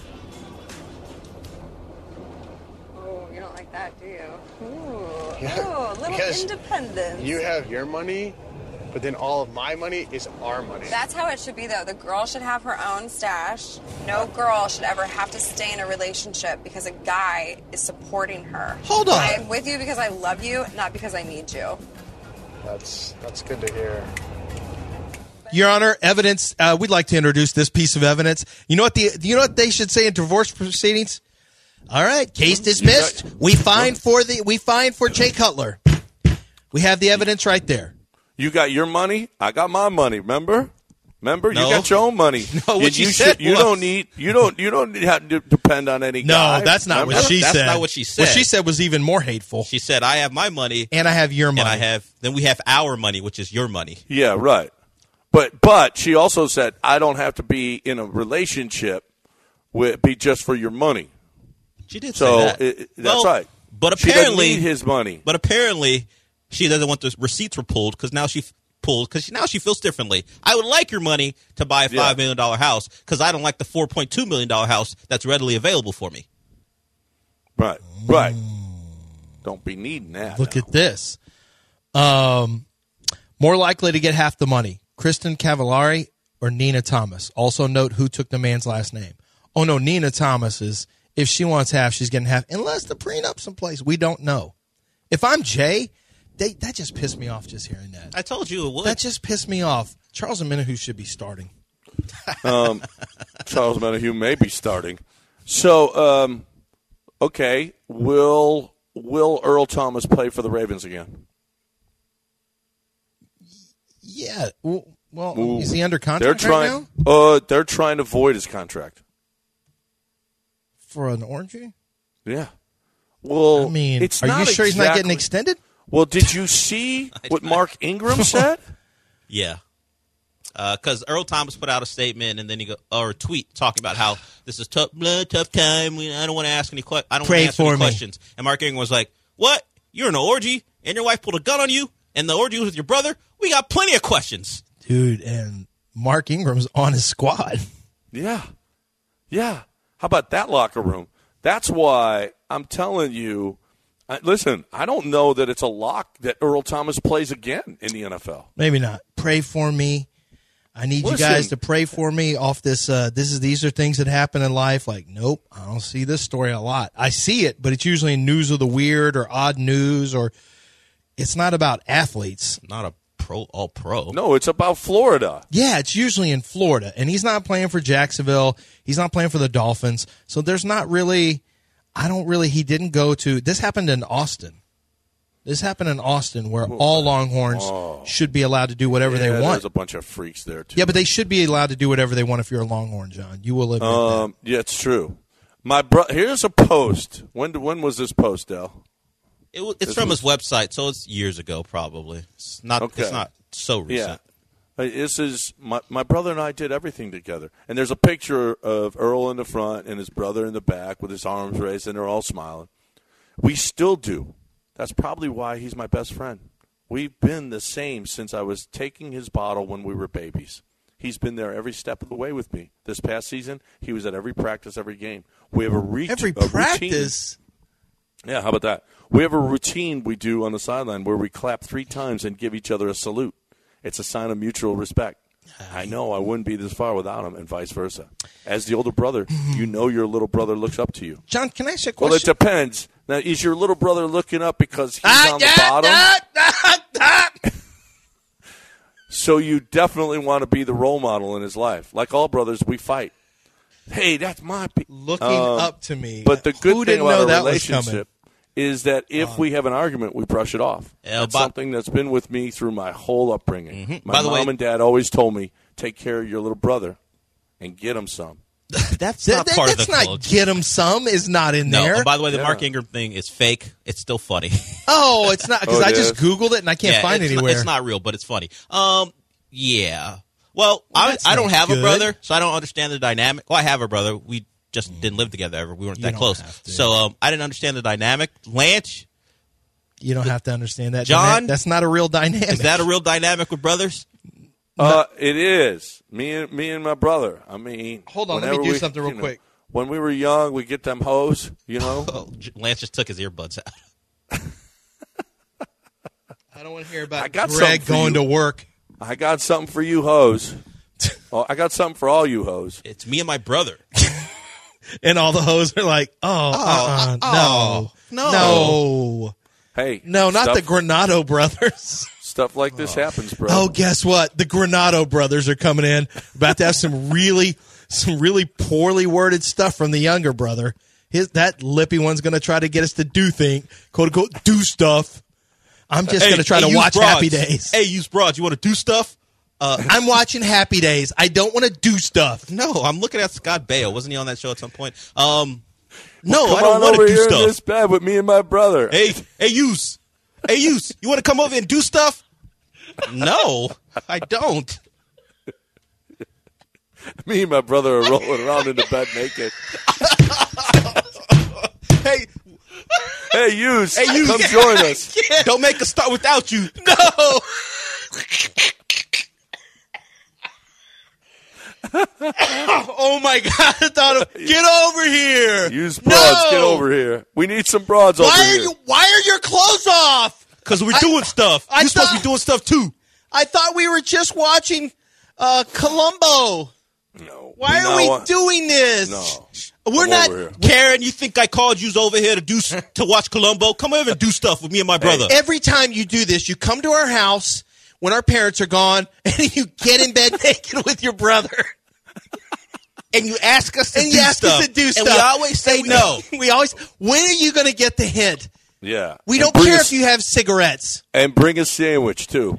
Oh, you don't like that, do you? Ooh, yeah, a little independence. You have your money, but then all of my money is our money. That's how it should be, though. The girl should have her own stash. No girl should ever have to stay in a relationship because a guy is supporting her. Hold on. I'm with you because I love you, not because I need you. That's good to hear. Your Honor, evidence. We'd like to introduce this piece of evidence. You know what they should say in divorce proceedings? All right, case dismissed. We find for Jay Cutler. We have the evidence right there. You got your money. I got my money. Remember? No. You got your own money. No, what you said you don't have to depend on any guy. No, that's not what she said. That's not what she said. What she said was even more hateful. She said, "I have my money, and I have your money, and then we have our money, which is your money." Yeah, right. But she also said, "I don't have to be in a relationship be just for your money." She did say that. That's right. But apparently, she doesn't need his money. But apparently, she doesn't want the receipts were pulled because now she feels differently. I would like your money to buy a $5 million house because I don't like the $4.2 million house that's readily available for me. Right. Don't be needing that. Look at this. More likely to get half the money, Kristen Cavallari or Nina Thomas. Also note who took the man's last name. Oh, no, Nina Thomas is, if she wants half, she's getting half, unless the prenup's in place. We don't know. If I'm Jay, that just pissed me off just hearing that. I told you it would. That just pissed me off. Charles Omenihu should be starting. Charles Omenihu may be starting. So, okay, will Earl Thomas play for the Ravens again? Yeah. Well, is he under contract right now? They're trying to void his contract. For an orgy? Yeah. Well, I mean, it's are not you sure he's not getting extended? Well, did you see what Mark Ingram said? Yeah. Because Earl Thomas put out a statement and then or a tweet talking about how this is tough time. I don't want to ask any questions. And Mark Ingram was like, "What? You're in an orgy and your wife pulled a gun on you and the orgy was with your brother? We got plenty of questions." Dude, and Mark Ingram's on his squad. Yeah. How about that locker room? That's why I'm telling you, listen, I don't know that it's a lock that Earl Thomas plays again in the NFL. Maybe not. Pray for me. I need you guys to pray for me off this. These are things that happen in life. Like, nope, I don't see this story a lot. I see it, but it's usually in news of the weird or odd news, or it's not about athletes. Not a all pro. No, it's about Florida. Yeah, it's usually in Florida, and he's not playing for Jacksonville. He's not playing for the Dolphins. So there's not really. He didn't go to. This happened in Austin. Where all Longhorns should be allowed to do whatever they want. There's a bunch of freaks there, too. Yeah, but they should be allowed to do whatever they want if you're a Longhorn, John. You will admit that. Yeah, it's true. Here's a post. When was this post, Del? It's from his website, so it's years ago, probably. It's not. Okay. It's not so recent. Yeah. This is my brother and I did everything together, and there's a picture of Earl in the front and his brother in the back with his arms raised, and they're all smiling. We still do. That's probably why he's my best friend. We've been the same since I was taking his bottle when we were babies. He's been there every step of the way with me. This past season, he was at every practice, every game. We have every practice. Routine. Yeah, how about that? We have a routine we do on the sideline where we clap 3 times and give each other a salute. It's a sign of mutual respect. I know I wouldn't be this far without him, and vice versa. As the older brother, you know your little brother looks up to you. John, can I ask you a question? Well, it depends. Now, is your little brother looking up because he's on the bottom? So you definitely want to be the role model in his life. Like all brothers, we fight. Hey, that's my looking up to me. But the good thing about a relationship is that if we have an argument, we brush it off. That's something that's been with me through my whole upbringing. Mm-hmm. My mom and dad always told me, take care of your little brother and get him some. That's not part of the culture. Not get him some is not in there. And by the way, the Mark Ingram thing is fake. It's still funny. Oh, it's not, because I just Googled it and I can't find it anywhere. It's not real, but it's funny. Yeah. Well, I don't have a brother, so I don't understand the dynamic. Well, I have a brother. We just didn't live together ever. We weren't that close. So I didn't understand the dynamic. Lance? You don't have to understand that. John? That's not a real dynamic. Is that a real dynamic with brothers? It is. Me and my brother. I mean, hold on, let me do something real quick. When we were young, we get them hoes, you know. Lance just took his earbuds out. I don't want to hear about Greg going to work. I got something for you hoes. I got something for all you hoes. It's me and my brother. And all the hoes are like, no. Hey. No, not the Granado brothers. Stuff like this happens, bro. Oh, guess what? The Granado brothers are coming in. About to have some really poorly worded stuff from the younger brother. that lippy one's going to try to get us to do quote unquote, do stuff. I'm just going to try to watch broads. Happy Days. Hey, use broads. You want to do stuff? I'm watching Happy Days. I don't want to do stuff. No, I'm looking at Scott Baio. Wasn't he on that show at some point? No, Come I don't on want to over do here stuff. in this bed with me and my brother. Hey, Use. Hey, Use. You want to come over and do stuff? No, I don't. Me and my brother are rolling around in the bed naked. Hey, Hughes, come join us. Don't make us start without you. No. Oh my God! Get over here. Use broads. Get over here. We need some broads over here. Why are your clothes off? Because we're doing stuff. You're supposed to be doing stuff too. I thought we were just watching Columbo. No. Why are we doing this? No. We're not. Karen, you think I called you over here to watch Columbo? Come over and do stuff with me and my brother. Every time you do this, you come to our house when our parents are gone, and you get in bed naked with your brother. And you ask us to do stuff. And we always say no. When are you going to get the hint? Yeah. We don't care if you have cigarettes. And bring a sandwich, too.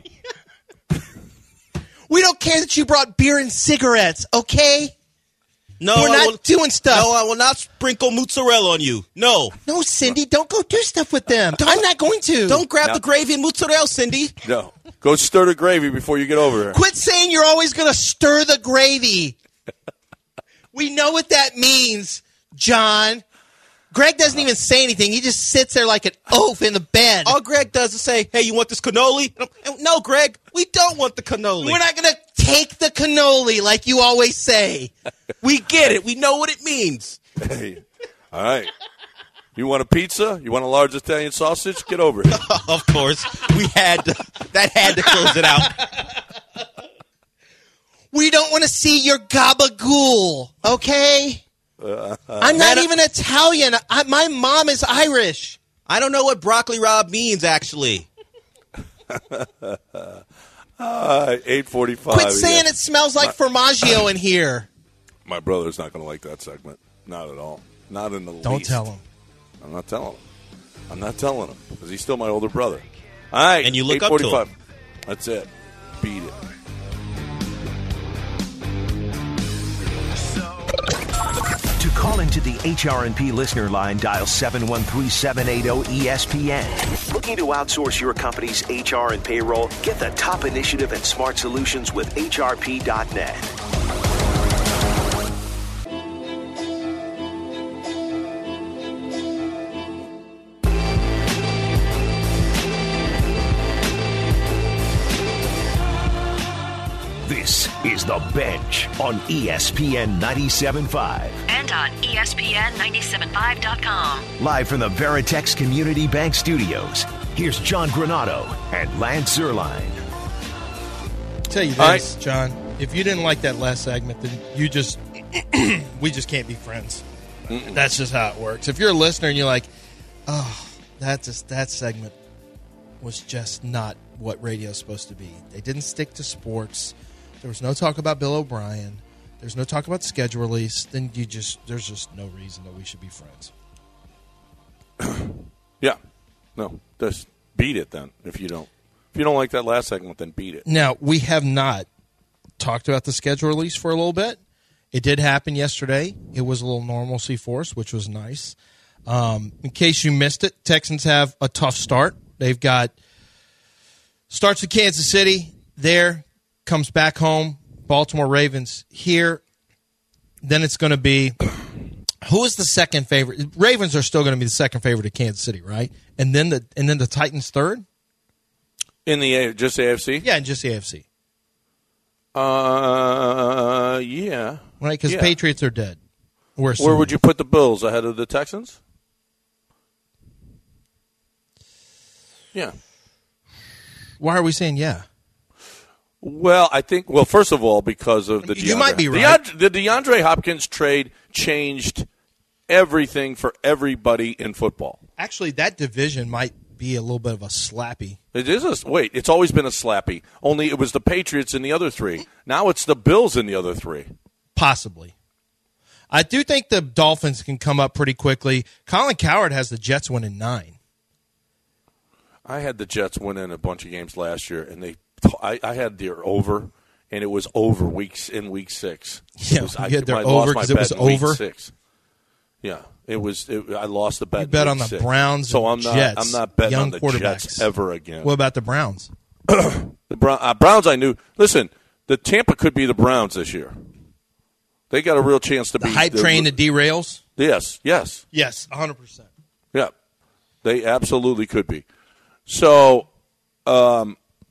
We don't care that you brought beer and cigarettes, okay? No, we're not doing stuff. No, I will not sprinkle mozzarella on you. No. No, Cindy, don't go do stuff with them. I'm not going to. Don't grab the gravy and mozzarella, Cindy. No. Go stir the gravy before you get over here. Quit saying you're always going to stir the gravy. We know what that means, John. Greg doesn't even say anything. He just sits there like an oaf in the bed. All Greg does is say, hey, you want this cannoli? No, Greg, we don't want the cannoli. We're not going to take the cannoli like you always say. We get it. We know what it means. Hey, all right. You want a pizza? You want a large Italian sausage? Get over here. Of course. That had to close it out. We don't want to see your gabagool, okay? I'm not even Italian. My mom is Irish. I don't know what broccoli rabe means, actually. 8:45. Quit saying it smells like formaggio in here. My brother's not going to like that segment. Not at all. Not in the least. Don't tell him. I'm not telling him. I'm not telling him because he's still my older brother. All right. And you look up to him. That's it. Beat it. To call into the HRNP listener line, dial 713-780-ESPN. Looking to outsource your company's HR and payroll? Get the top initiative and smart solutions with HRP.net. This is The Bench on ESPN 97.5. And on ESPN 97.5.com. Live from the Veritex Community Bank Studios, here's John Granado and Lance Zierlein. Tell you this, John, if you didn't like that last segment, then you just, we just can't be friends. That's just how it works. If you're a listener and you're like, oh, that segment was just not what radio's supposed to be. They didn't stick to sports. There was no talk about Bill O'Brien. There's no talk about the schedule release. Then there's just no reason that we should be friends. Yeah. No, just beat it then. If you don't like that last segment, then beat it. Now, we have not talked about the schedule release for a little bit. It did happen yesterday. It was a little normalcy for us, which was nice. In case you missed it, Texans have a tough start. They've got starts with Kansas City there, comes back home, Baltimore Ravens here. Then it's going to be who is the second favorite? Ravens are still going to be the second favorite of Kansas City, right? And then the Titans third in the just AFC. Yeah, in just the AFC. Yeah, right. Because Patriots are dead. Where would you put the Bills ahead of the Texans? Yeah. Why are we saying yeah? Well, I think, first of all, because of the DeAndre. You might be right. The DeAndre Hopkins trade changed everything for everybody in football. Actually, that division might be a little bit of a slappy. It is it's always been a slappy. Only it was the Patriots in the other three. Now it's the Bills in the other three. Possibly. I do think the Dolphins can come up pretty quickly. Colin Cowherd has the Jets winning 9. I had the Jets winning a bunch of games last year, and I had their over, and it was over in week 6. Yeah, you had their over because it was over. Week 6. Yeah, it was. I lost the bet. You bet on the 6. Browns, so I'm Jets, I'm not betting young on the quarterbacks Jets ever again. What about the Browns? The Browns, I knew. Listen, the Tampa could be the Browns this year. They got a real chance to be the hype train that derails. Yes, 100%. Yeah, they absolutely could be. So, well,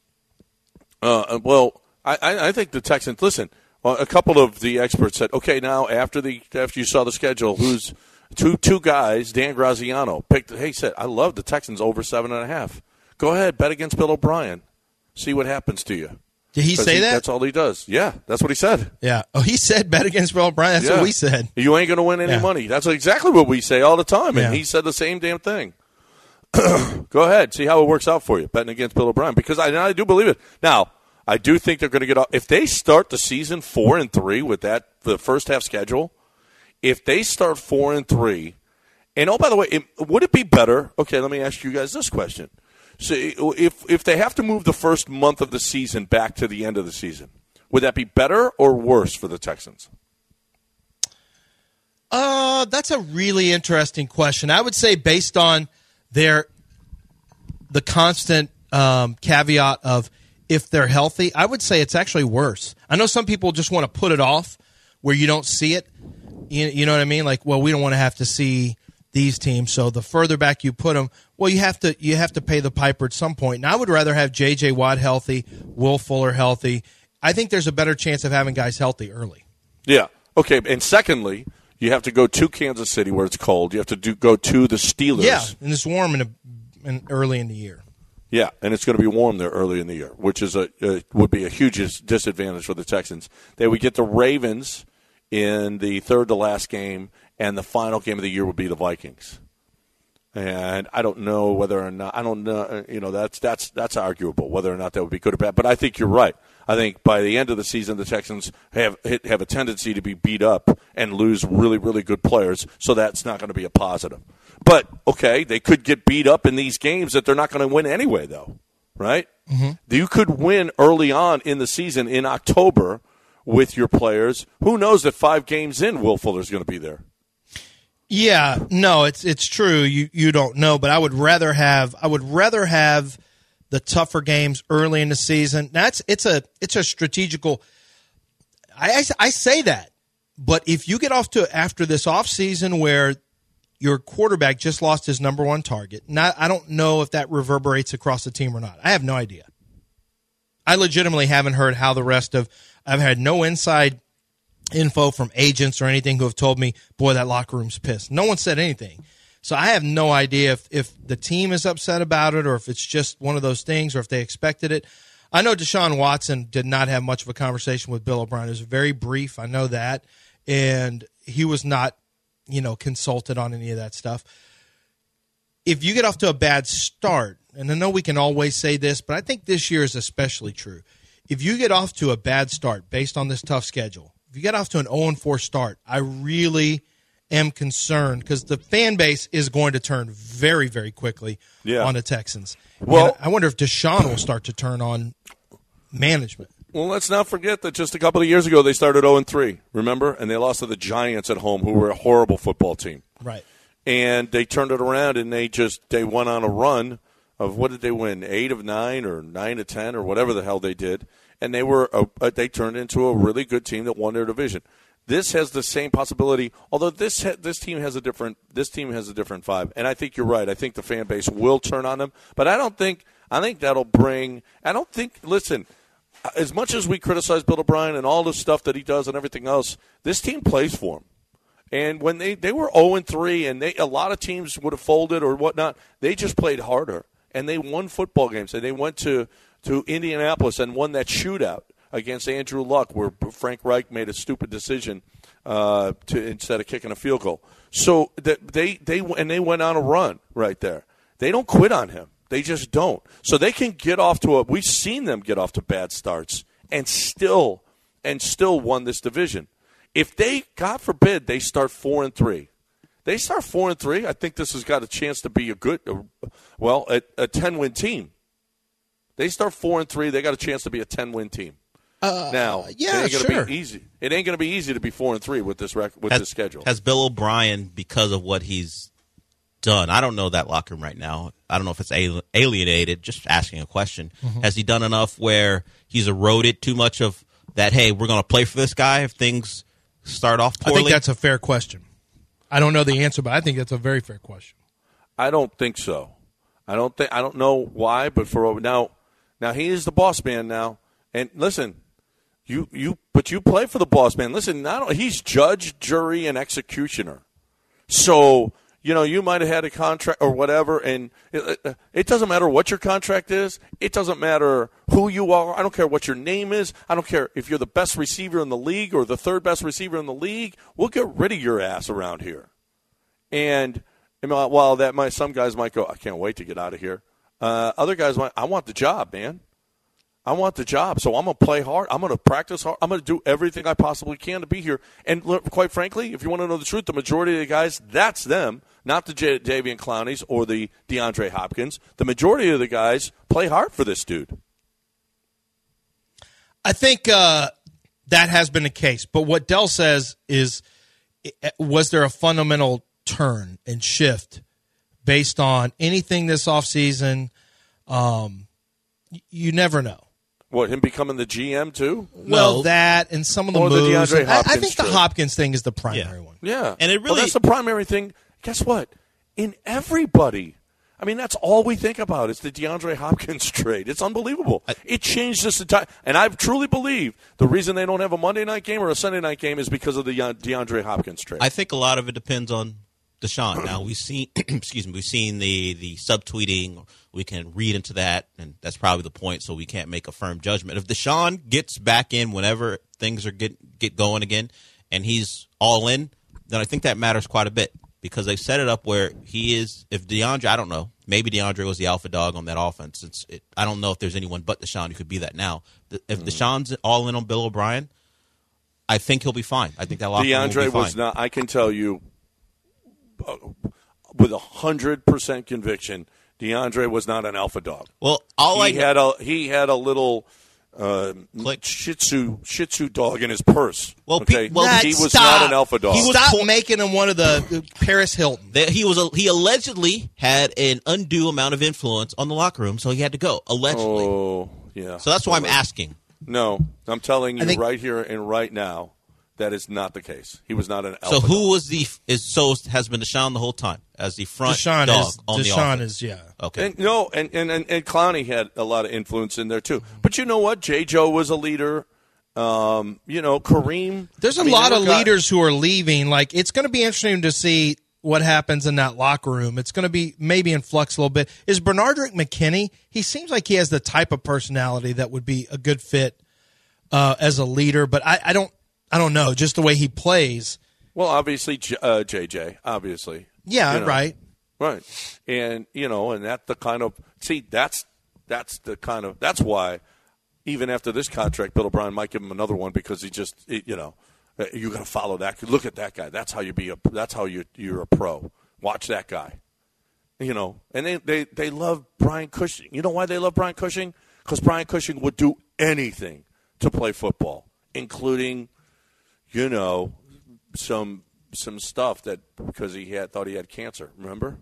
I think the Texans. Listen, a couple of the experts said, okay, now after you saw the schedule, who's two guys? Dan Graziano picked. He said, I love the Texans over 7.5. Go ahead, bet against Bill O'Brien. See what happens to you. Did he say that? That's all he does. Yeah, that's what he said. Yeah. Oh, he said bet against Bill O'Brien. That's what we said. You ain't going to win any money. That's exactly what we say all the time, and he said the same damn thing. Go ahead, see how it works out for you, betting against Bill O'Brien, because I do believe it. Now, I do think they're going to get off. If they start the season 4-3 with the first half schedule, if they start 4-3, and oh, by the way, would it be better? Okay, let me ask you guys this question. So if they have to move the first month of the season back to the end of the season, would that be better or worse for the Texans? That's a really interesting question. I would say based on the constant caveat of if they're healthy, I would say it's actually worse. I know some people just want to put it off where you don't see it. You know what I mean? Like, well, we don't want to have to see these teams, so the further back you put them, well, you have to pay the piper at some point. And I would rather have J.J. Watt healthy, Will Fuller healthy. I think there's a better chance of having guys healthy early. Yeah. Okay. And secondly, you have to go to Kansas City where it's cold. You have to go to the Steelers. Yeah, and it's warm early in the year. Yeah, and it's going to be warm there early in the year, which is would be a huge disadvantage for the Texans. They would get the Ravens in the third to last game, and the final game of the year would be the Vikings. And I don't know whether or not that's arguable whether or not that would be good or bad. But I think you're right. I think by the end of the season, the Texans have a tendency to be beat up and lose really, really good players. So that's not going to be a positive. But okay, they could get beat up in these games that they're not going to win anyway, though, right? Mm-hmm. You could win early on in the season in October with your players. Who knows that 5 games in, Will Fuller's going to be there? Yeah, no, it's true. You don't know, but I would rather have the tougher games early in the season. It's a strategical. I say that, but if you get off to after this offseason where your quarterback just lost his number 1 target, I don't know if that reverberates across the team or not. I have no idea. I legitimately haven't heard how the rest of. I've had no inside info from agents or anything who have told me, boy, that locker room's pissed. No one said anything. So I have no idea if the team is upset about it or if it's just one of those things or if they expected it. I know Deshaun Watson did not have much of a conversation with Bill O'Brien. It was very brief. I know that. And he was not, consulted on any of that stuff. If you get off to a bad start, and I know we can always say this, but I think this year is especially true. If you get off to a bad start based on this tough schedule, if you get off to an 0-4 start, I really am concerned because the fan base is going to turn very, very quickly on the Texans. Well, and I wonder if Deshaun will start to turn on management. Well, let's not forget that just a couple of years ago they started 0-3, remember? And they lost to the Giants at home, who were a horrible football team. Right. And they turned it around, and they went on a run of, what did they win, 8 of 9 or 9 of 10 or whatever the hell they did. And they turned into a really good team that won their division. This has the same possibility, although this team has a different vibe. And I think you're right. I think the fan base will turn on them, but I think that'll bring. Listen, as much as we criticize Bill O'Brien and all the stuff that he does and everything else, this team plays for him. And when they were 0-3 and a lot of teams would have folded or whatnot, they just played harder and they won football games. And they went to Indianapolis and won that shootout against Andrew Luck, where Frank Reich made a stupid decision instead of kicking a field goal. So they went on a run right there. They don't quit on him. They just don't. So they can get off to we've seen them get off to bad starts and still won this division. if they, God forbid, they start 4-3. They start 4-3. I think this has got a chance to be a 10-win team. They start 4-3. They got a chance to be a 10-win team. Now, yeah, it ain't gonna sure. be easy. It ain't going to be easy to be 4-3 with this this schedule. Has Bill O'Brien, because of what he's done, I don't know that locker room right now. I don't know if it's alienated. Just asking a question. Mm-hmm. Has he done enough where he's eroded too much of that? Hey, we're going to play for this guy if things start off poorly. I think that's a fair question. I don't know the answer, but I think that's a very fair question. I don't think so. I don't know why, but now he is the boss man now. And listen, you play for the boss man. Listen, he's judge, jury, and executioner. So, you might have had a contract or whatever, and it doesn't matter what your contract is. It doesn't matter who you are. I don't care what your name is. I don't care if you're the best receiver in the league or the third best receiver in the league. We'll get rid of your ass around here. And while some guys might go, I can't wait to get out of here. Other guys might, I want the job, man. I want the job, so I'm going to play hard. I'm going to practice hard. I'm going to do everything I possibly can to be here. And quite frankly, if you want to know the truth, the majority of the guys, that's them, not the Jadeveon Clowneys or the DeAndre Hopkins. The majority of the guys play hard for this dude. I think that has been the case. But what Dell says is, was there a fundamental turn and shift based on anything this offseason? You never know. What, him becoming the GM too? Well, that and some of the or moves. The DeAndre Hopkins I think the Hopkins thing is the primary one. Yeah. And it really, that's the primary thing. Guess what? In everybody. I mean, that's all we think about. It's the DeAndre Hopkins trade. It's unbelievable. It changed this entire – and I truly believe the reason they don't have a Monday night game or a Sunday night game is because of the DeAndre Hopkins trade. I think a lot of it depends on Deshaun. Now, we've seen we've seen the subtweeting. We can read into that, and that's probably the point, so we can't make a firm judgment. If Deshaun gets back in whenever things are get going again and he's all in, then I think that matters quite a bit because they've set it up where he is – if DeAndre – I don't know. Maybe DeAndre was the alpha dog on that offense. I don't know if there's anyone but Deshaun who could be that now. If Deshaun's all in on Bill O'Brien, I think he'll be fine. I think that locker room will be fine. DeAndre was not – I can tell you with 100% conviction – DeAndre was not an alpha dog. Well, he had a little Shih Tzu dog in his purse. Well, okay? He was not an alpha dog. Stop making him one of the Paris Hilton. He allegedly had an undue amount of influence on the locker room, so he had to go. Allegedly. Oh, yeah. So that's why I'm asking. No, I'm telling you right here and right now, that is not the case. He was not an alpha. So who was has been Deshaun the whole time as the front dog on the offense? Okay. And Clowney had a lot of influence in there too. But you know what? J. Joe was a leader. Kareem. There's a lot of leaders who are leaving. Like, it's going to be interesting to see what happens in that locker room. It's going to be maybe in flux a little bit. Is Bernardrick McKinney? He seems like he has the type of personality that would be a good fit as a leader. But I don't know, just the way he plays. Well, obviously, JJ, obviously. Yeah, right. Right. And, and that's the kind of – see, that's why even after this contract, Bill O'Brien might give him another one because he just, you got to follow that. Look at that guy. That's how you're a pro. Watch that guy. And they love Brian Cushing. You know why they love Brian Cushing? Because Brian Cushing would do anything to play football, including – some stuff that because he thought he had cancer, remember?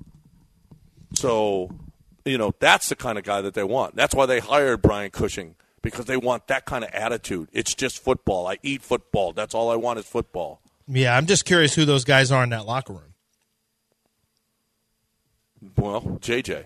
So, that's the kind of guy that they want. That's why they hired Brian Cushing, because they want that kind of attitude. It's just football. I eat football. That's all I want is football. Yeah, I'm just curious who those guys are in that locker room. Well, JJ.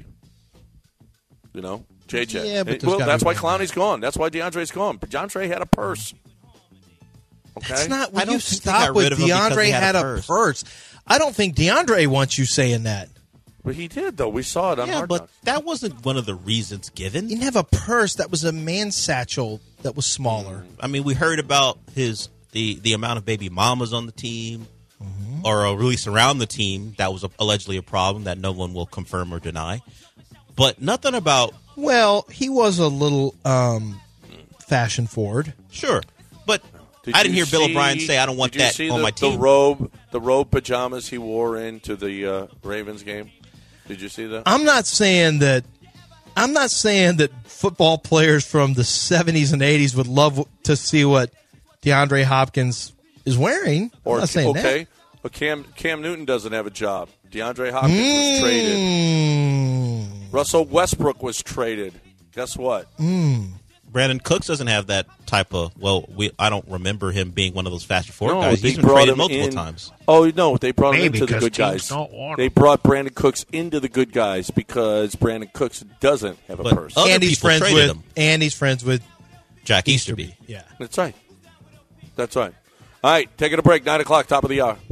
JJ. Yeah, but that's why Clowney's gone. That's why DeAndre's gone. But DeAndre had a purse. Okay. That's not when you stop with DeAndre had a purse. I don't think DeAndre wants you saying that. But he did, though. We saw it on Hard Knocks. That wasn't one of the reasons given. He didn't have a purse. That was a man satchel that was smaller. I mean, we heard about the amount of baby mamas on the team or at least around the team. That was allegedly a problem that no one will confirm or deny. But nothing about... Well, he was a little fashion forward. Sure. But I didn't hear Bill O'Brien say, I don't want that on my team. The robe pajamas he wore into the Ravens game? Did you see that? I'm not saying that football players from the 70s and 80s would love to see what DeAndre Hopkins is wearing. I'm not saying that. But Cam Newton doesn't have a job. DeAndre Hopkins was traded. Russell Westbrook was traded. Guess what? Brandon Cooks doesn't have that type of. I don't remember him being one of those fast forward guys. They He's been traded multiple times. Oh no, they brought him into the good guys. They brought Brandon Cooks into the good guys because Brandon Cooks doesn't have a purse. And he's friends with Jack Easterby. Yeah, that's right. That's right. All right, taking a break. 9 o'clock, top of the hour.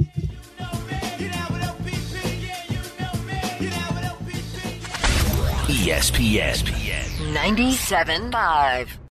ESPN 97.5.